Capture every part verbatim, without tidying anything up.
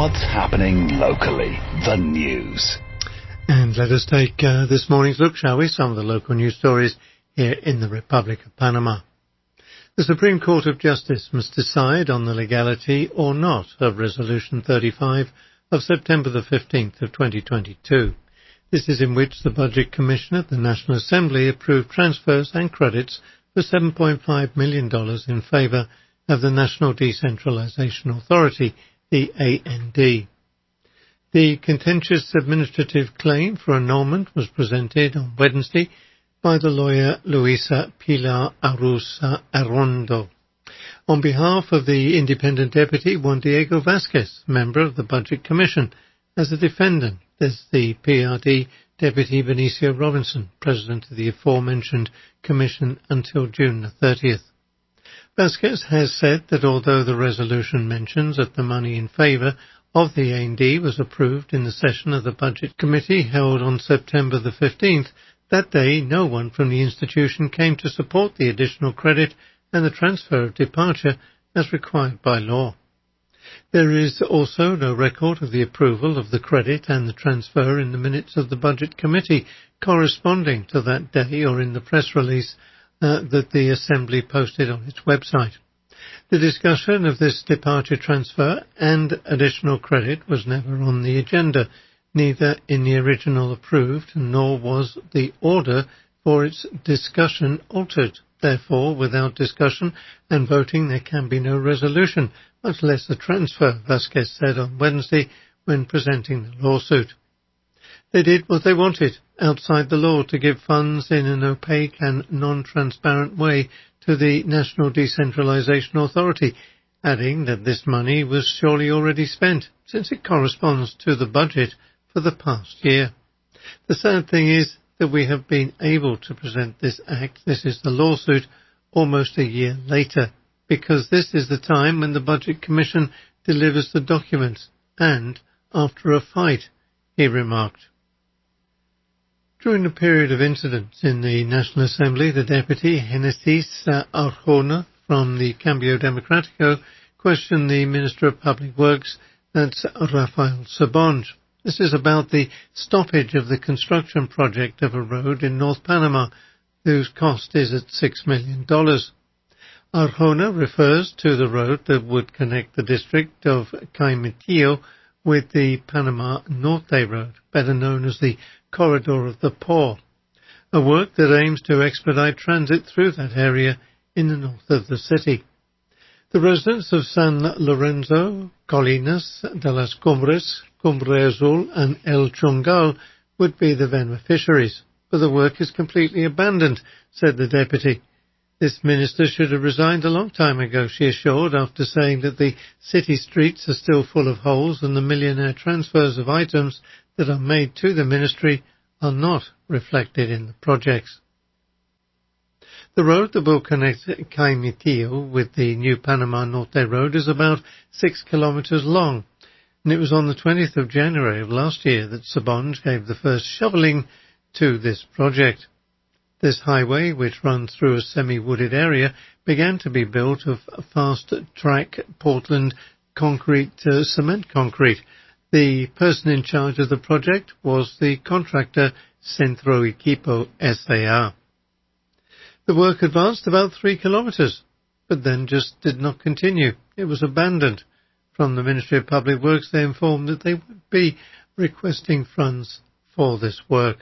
What's happening locally? The news. And let us take uh, this morning's look, shall we? Some of the local news stories here in the Republic of Panama. The Supreme Court of Justice must decide on the legality or not of Resolution thirty-five of September the fifteenth of twenty twenty-two. This is in which the Budget Commission at the National Assembly approved transfers and credits for seven point five million dollars in favour of the National Decentralization Authority, the A N D. The contentious administrative claim for annulment was presented on Wednesday by the lawyer Luisa Pilar Arusa Arrondo. On behalf of the independent deputy Juan Diego Vasquez, member of the Budget Commission, as a defendant, there's the P R D deputy Benicio Robinson, president of the aforementioned commission until June the thirtieth. Vasquez has said that although the resolution mentions that the money in favour of the A N D was approved in the session of the Budget Committee held on September the fifteenth, that day no one from the institution came to support the additional credit and the transfer of departure as required by law. There is also no record of the approval of the credit and the transfer in the minutes of the Budget Committee corresponding to that day or in the press release uh, that the Assembly posted on its website. The discussion of this departure transfer and additional credit was never on the agenda, neither in the original approved nor was the order for its discussion altered. Therefore, without discussion and voting, there can be no resolution, much less a transfer, Vasquez said on Wednesday when presenting the lawsuit. They did what they wanted, outside the law, to give funds in an opaque and non-transparent way to the National Decentralization Authority, adding that this money was surely already spent, since it corresponds to the budget for the past year. The sad thing is that we have been able to present this act, this is the lawsuit, almost a year later, because this is the time when the Budget Commission delivers the documents, and after a fight, he remarked. During the period of incidents in the National Assembly, the deputy, Genesis Arjona, from the Cambio Democrático, questioned the Minister of Public Works, that's Rafael Sabonge. This is about the stoppage of the construction project of a road in North Panama, whose cost is at six million dollars. Arjona refers to the road that would connect the district of Caimitillo with the Panama Norte Road, better known as the Corridor of the Poor, a work that aims to expedite transit through that area in the north of the city. The residents of San Lorenzo, Colinas de las Cumbres, Cumbre Azul and El Chongal would be the beneficiaries, but the work is completely abandoned, said the deputy. This minister should have resigned a long time ago, she assured, after saying that the city streets are still full of holes and the millionaire transfers of items that are made to the ministry are not reflected in the projects. The road that will connect Caimitillo with the new Panama Norte Road is about six kilometres long, and it was on the twentieth of January of last year that Sabonge gave the first shoveling to this project. This highway, which runs through a semi-wooded area, began to be built of fast-track Portland concrete to cement concrete. The person in charge of the project was the contractor Centro Equipo S A R. The work advanced about three kilometres, but then just did not continue. It was abandoned. From the Ministry of Public Works, they informed that they would be requesting funds for this work.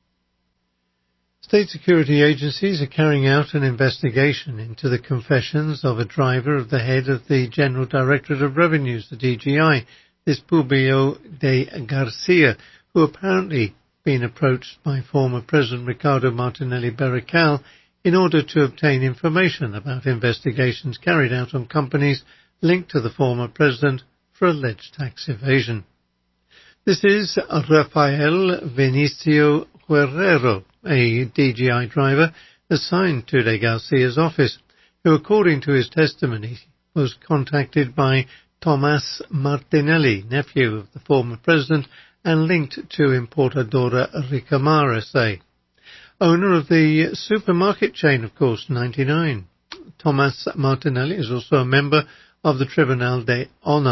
State security agencies are carrying out an investigation into the confessions of a driver of the head of the General Directorate of Revenues, the D G I, this Publio de Garcia, who apparently been approached by former President Ricardo Martinelli Berrocal in order to obtain information about investigations carried out on companies linked to the former president for alleged tax evasion. This is Rafael Vinicio Guerrero, a D G I driver assigned to de Garcia's office, who, according to his testimony, was contacted by Tomas Martinelli, nephew of the former president, and linked to Importadora Ricamar S A Owner of the supermarket chain, of course, ninety-nine. Tomas Martinelli is also a member of the Tribunal de Honor,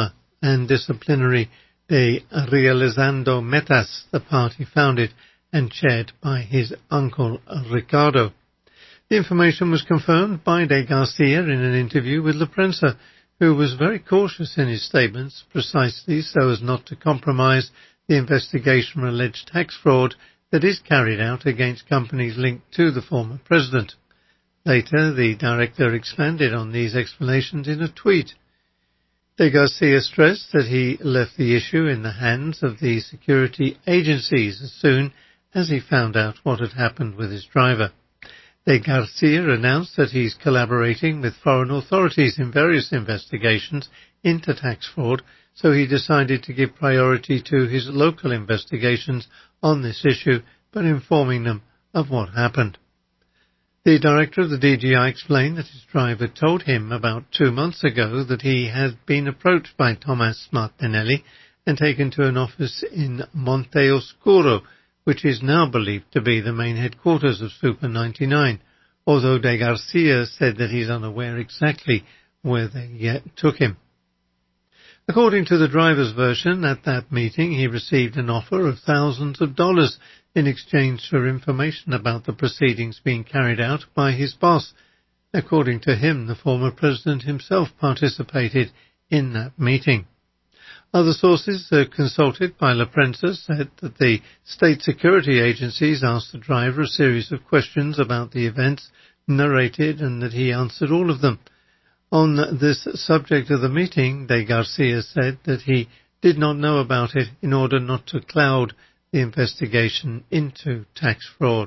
and disciplinary de Realizando Metas, the party founded and chaired by his uncle Ricardo. The information was confirmed by De Garcia in an interview with La Prensa, who was very cautious in his statements, precisely so as not to compromise the investigation for alleged tax fraud that is carried out against companies linked to the former president. Later, the director expanded on these explanations in a tweet. De Garcia stressed that he left the issue in the hands of the security agencies as soon as he found out what had happened with his driver. De Garcia announced that he's collaborating with foreign authorities in various investigations into tax fraud, so he decided to give priority to his local investigations on this issue, but informing them of what happened. The director of the D G I explained that his driver told him about two months ago that he had been approached by Tomas Martinelli and taken to an office in Monte Oscuro, which is now believed to be the main headquarters of Super ninety-nine, although De Garcia said that he's unaware exactly where they took him. According to the driver's version, at that meeting he received an offer of thousands of dollars in exchange for information about the proceedings being carried out by his boss. According to him, the former president himself participated in that meeting. Other sources uh, consulted by La Prensa said that the state security agencies asked the driver a series of questions about the events narrated and that he answered all of them. On this subject of the meeting, De Garcia said that he did not know about it in order not to cloud the investigation into tax fraud.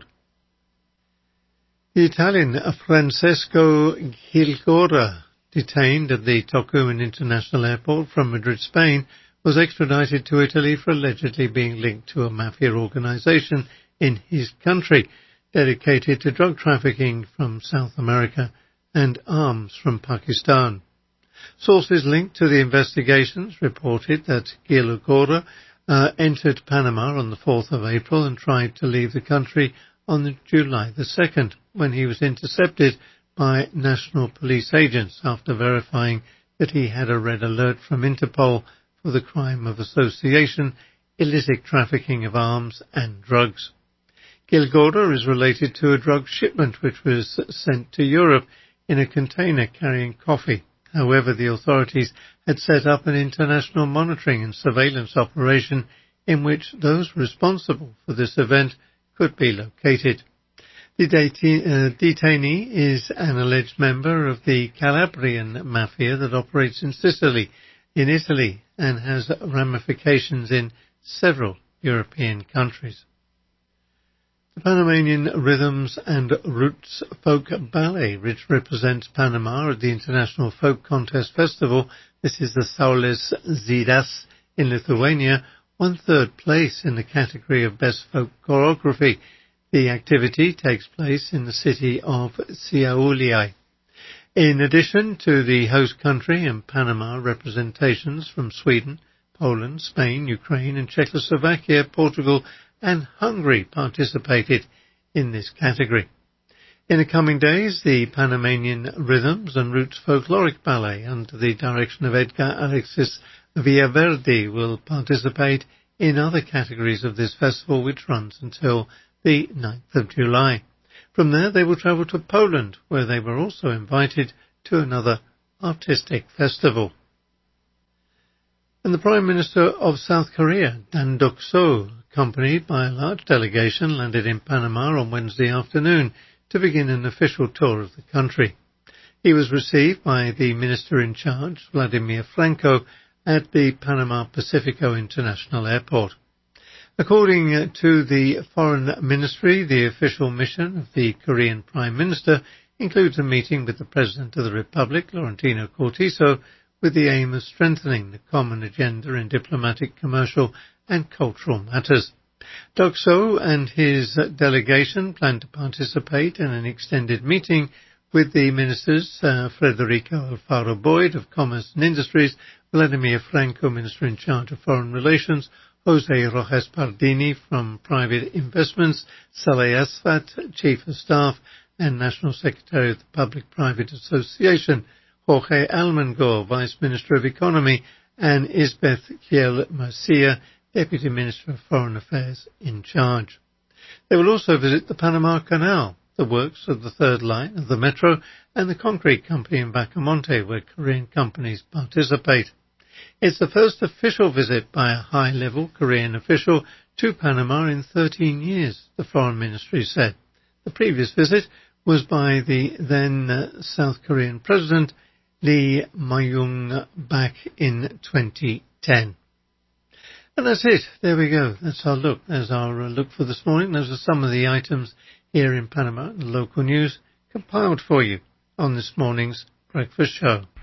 The Italian Francesco Gilgora, detained at the Tocumen International Airport from Madrid, Spain, was extradited to Italy for allegedly being linked to a mafia organization in his country, dedicated to drug trafficking from South America and arms from Pakistan. Sources linked to the investigations reported that Gilgora uh, entered Panama on the fourth of April and tried to leave the country on July the second, when he was intercepted by national police agents after verifying that he had a red alert from Interpol for the crime of association, illicit trafficking of arms and drugs. Gilgora is related to a drug shipment which was sent to Europe in a container carrying coffee. However, the authorities had set up an international monitoring and surveillance operation in which those responsible for this event could be located. The detainee is an alleged member of the Calabrian mafia that operates in Sicily, in Italy, and has ramifications in several European countries. The Panamanian Rhythms and Roots Folk Ballet, which represents Panama at the International Folk Contest Festival, this is the Saules Zidas in Lithuania, won third place in the category of Best Folk Choreography. The activity takes place in the city of Šiauliai. In addition to the host country and Panama, representations from Sweden, Poland, Spain, Ukraine and Czechoslovakia, Portugal and Hungary participated in this category. In the coming days, the Panamanian Rhythms and Roots Folkloric Ballet, under the direction of Edgar Alexis Villaverde, will participate in other categories of this festival, which runs until the ninth of July. From there, they will travel to Poland, where they were also invited to another artistic festival. And the Prime Minister of South Korea, Dan Duck-soo, accompanied by a large delegation, landed in Panama on Wednesday afternoon to begin an official tour of the country. He was received by the Minister in charge, Vladimir Franco, at the Panama Pacifico International Airport. According to the Foreign Ministry, the official mission of the Korean Prime Minister includes a meeting with the President of the Republic, Laurentino Cortizo, with the aim of strengthening the common agenda in diplomatic, commercial and cultural matters. Duck-soo and his delegation plan to participate in an extended meeting with the ministers uh, Federico Alfaro Boyd of Commerce and Industries, Vladimir Franco, Minister in charge of Foreign Relations, José Rojas Pardini from Private Investments, Saleh Asfat, Chief of Staff and National Secretary of the Public-Private Association, Jorge Almengor, Vice Minister of Economy, and Isbeth Kiel Mercia, Deputy Minister of Foreign Affairs, in charge. They will also visit the Panama Canal, the works of the third line of the metro, and the concrete company in Bacamonte, where Korean companies participate. It's the first official visit by a high-level Korean official to Panama in thirteen years, the Foreign Ministry said. The previous visit was by the then uh, South Korean President Lee Myung back in twenty ten. And that's it. There we go. That's our look. There's our uh, look for this morning. Those are some of the items here in Panama, the local news, compiled for you on this morning's breakfast show.